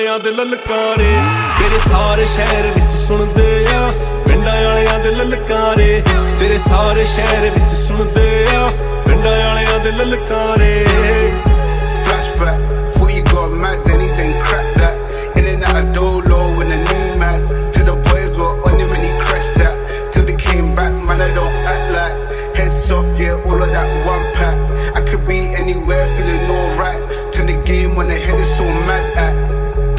ਦੇ ਲਲਕਾਰੇ ਤੇਰੇ ਸਾਰੇ ਸ਼ਹਿਰ ਵਿੱਚ ਸੁਣਦੇ ਆ ਪਿੰਡਾਂ ਵਾਲਿਆਂ ਦੇ ਲਲਕਾਰੇ ਤੇਰੇ ਸਾਰੇ ਸ਼ਹਿਰ ਵਿੱਚ ਸੁਣਦੇ ਆ ਪਿੰਡਾਂ ਵਾਲਿਆਂ ਦੇ ਲਲਕਾਰੇ Flashback, before you got mad, then he didn't